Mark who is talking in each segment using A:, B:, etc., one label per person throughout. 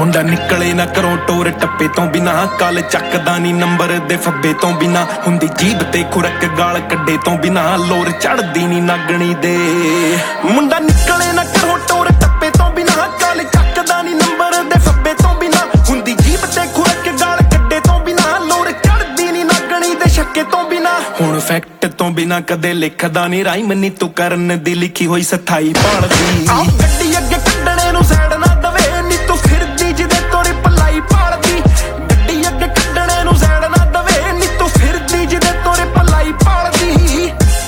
A: ਮੁੰਡਾ ਨਿਕਲੇ ਨਾ ਘਰੋਂ ਟੋਰ ਟੱਪੇ ਤੋਂ ਬਿਨਾ, ਕਾਲ ਚੱਕਦਾ ਨੀ ਨੰਬਰ ਦੇ ਫੱਬੇ ਤੋਂ ਬਿਨਾ, ਹੁੰਦੀ ਜੀਭ ਤੇ ਖੁਰਕ ਗਾਲ ਕੱਢੇ ਤੋਂ ਬਿਨਾ, ਲੋਰ ਚੜਦੀ ਨੀ ਨਾਗਣੀ ਦੇ। ਮੁੰਡਾ ਨਿਕਲੇ ਨਾ ਘਰੋਂ ਟੋਰ ਟੱਪੇ ਤੋਂ ਬਿਨਾ, ਕਾਲ ਚੱਕਦਾ ਨੀ ਨੰਬਰ ਦੇ ਫੱਬੇ ਤੋਂ ਬਿਨਾ, ਹੁੰਦੀ ਜੀਭ ਤੇ ਖੁਰਕ ਗਾਲ ਕੱਢੇ ਤੋਂ ਬਿਨਾ, ਲੋਰ ਚੜਦੀ ਨੀ ਨਾਗਣੀ ਦੇ ਛੱਕੇ ਤੋਂ ਬਿਨਾ। ਹੁਣ ਫੈਕਟ ਤੋਂ ਬਿਨਾ ਕਦੇ ਲਿਖਦਾ ਨੀ ਰਾਈਮ, ਨੀ ਤੂੰ ਕਰਨ ਦੀ ਲਿਖੀ ਹੋਈ ਸਥਾਈ ਭਾਲਦੀ। ਆਹ ਗੱਡੀ ਅੱਗੇ ਕੱਢਣੇ ਨੂੰ ਸਾਈਡ ਨਾ ਦਵੇ, ਨੀ ਤੂੰ ਫਿਰਦੀ ਜਿਹਦੇ ਤੋਰੇ ਪਲਾਈ ਭਾਲਦੀ। ਗੱਡੀ ਅੱਗੇ ਕੱਢਣੇ ਨੂੰ ਸਾਈਡ ਨਾ ਦਵੇ, ਨੀ ਤੂੰ ਫਿਰਦੀ ਜਿਹਦੇ ਤੋਰੇ ਪਲਾਈ ਭਾਲਦੀ।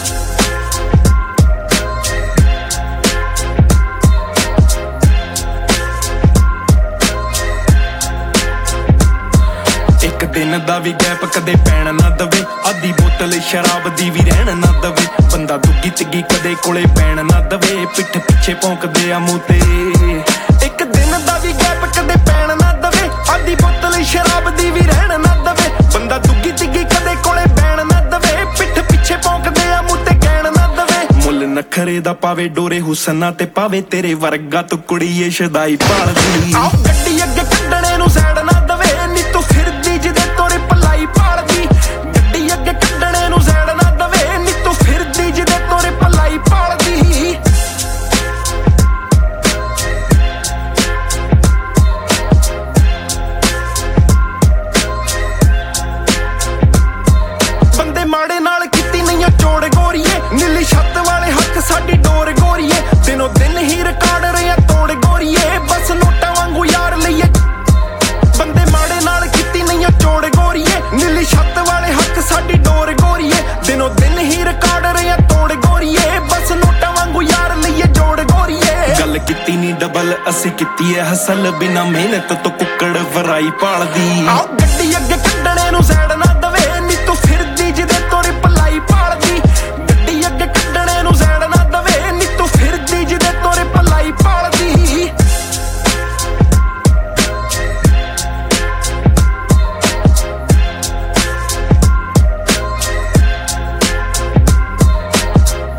A: ਇੱਕ ਦਿਨ ਦਾ ਵੀ ਗੈਪ ਕਦੇ ਪੈਣ ਨਾ ਦਵੇ, ਅੱਧੀ ਬੋਤਲ ਸ਼ਰਾਬ ਦੀ ਵੀ ਰਹਿਣ ਨਾ ਦਵੇ, ਬੰਦਾ ਦੁੱਗੀ ਤਿੱਗੀ ਕਦੇ ਕੋਲੇ ਪੈਣ ਨਾ ਦਵੇ, ਪਿੱਠ ਪਿੱਛੇ ਭੌਂਕਦੇ ਆ ਮੂੰਹ ਤੇ। ਇੱਕ ਦਿਨ ਦਾ ਵੀ ਗੈਪ ਕਦੇ ਪੈਣ ਨਾ ਦਵੇ, ਅੱਧੀ ਬੋਤਲ ਸ਼ਰਾਬ ਦੀ ਵੀ ਰਹਿਣ ਨਾ ਦਵੇ, ਬੰਦਾ ਦੁੱਗੀ ਤਿੱਗੀ ਕਦੇ ਕੋਲੇ ਪੈਣ ਨਾ ਦਵੇ, ਪਿੱਠ ਪਿੱਛੇ ਭੌਂਕਦੇ ਆ ਮੂੰਹ ਤੇ ਕਹਿਣ ਨਾ ਦਵੇ। ਮੁੱਲ ਨਖਰੇ ਦਾ ਪਾਵੇ ਡੋਰੇ ਹੁਸਨਾ ਤੇ ਪਾਵੇ, ਤੇਰੇ ਵਰਗਾ ਤੂੰ ਕੁੜੀਏ ਸ਼ਦਾਈ ਭਾਲਦੀ। ਆਹ ਗੱਡੀ ਅੱਗੇ ਕੱਢਣੇ ਨੂੰ ਸਾਈਡ ਨਾ ਦਵੇ, ਨੀ ਤੂੰ ਫਿਰਦੀ ਜਿਹਦੇ ਤੋਰੇ ਪਲਾਈ ਭਾਲਦੀ। ਗੱਡੀ ਅੱਗੇ ਕੱਢਣੇ ਨੂੰ ਸਾਈਡ ਨਾ ਦਵੇ, ਨੀ ਤੂੰ ਫਿਰਦੀ ਜਿਹਦੇ ਤੋਰੇ ਪਲਾਈ ਭਾਲਦੀ। ਬੰਦੇ ਮਾੜੇ ਨਾਲ ਕੀਤੀ ਨਹੀਂ ਚੋੜ ਗੋਰੀਏ, ਨੀਲੀ ਛੱਤ ਵਾਲੇ ਹੱਥ ਸਾਡੀ ਡੋਰ ਗੋਰੀਏ, ਦਿਨੋਂ ਦਿਨ ਹੀ ਰਿਕਾਰਡ ਰਿਆ ਤੋੜ ਗੋਰੀਏ, ਬਸ ਨੋਟਾਂ ਵਾਂਗੂ ਯਾਰ ਲਈਏ। ਬੰਦੇ ਮਾੜੇ ਨਾਲ ਕੀਤੀ ਨਹੀਂ ਚੋੜ ਗੋਰੀਏ, ਨੀਲੀ ਛੱਤ ਵਾਲੇ ਹੱਥ ਸਾਡੀ ਡੋਰ ਗੋਰੀਏ, ਦਿਨੋਂ ਦਿਨ ਹੀ ਰਿਕਾਰਡ ਰਿਆ ਤੋੜ ਗੋਰੀਏ, ਬਸ ਨੋਟਾਂ ਵਾਂਗੂ ਯਾਰ ਲਈਏ ਜੋੜ ਗੋਰੀਏ। ਗੱਲ ਕੀਤੀ ਨੀ ਡਬਲ ਅਸੀਂ ਕੀਤੀ ਐ ਹਸਲ, ਬਿਨਾ ਮਿਹਨਤ ਤੋਂ ਕੁੱਕੜ ਵਰਾਈ ਭਾਲਦੀ। ਆਹ ਗੱਡੀ